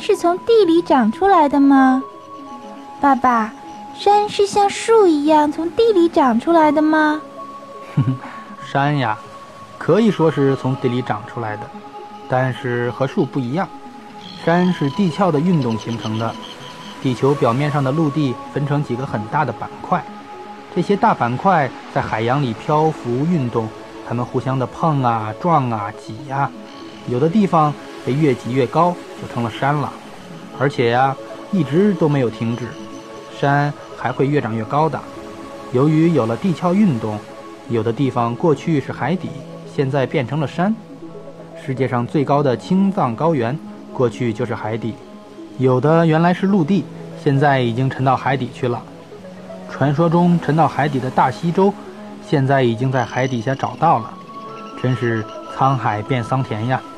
是从地里长出来的吗？爸爸，山是像树一样从地里长出来的吗？ 山呀，可以说是从地里长出来的，但是和树不一样。山是地壳的运动形成的，地球表面上的陆地分成几个很大的板块，这些大板块在海洋里漂浮运动，它们互相的碰啊、撞啊、挤呀，有的地方被越挤越高，就成了山了。而且呀，一直都没有停止，山还会越长越高的。由于有了地壳运动，有的地方过去是海底，现在变成了山。世界上最高的青藏高原过去就是海底，有的原来是陆地，现在已经沉到海底去了。传说中沉到海底的大西洲，现在已经在海底下找到了，真是沧海变桑田呀。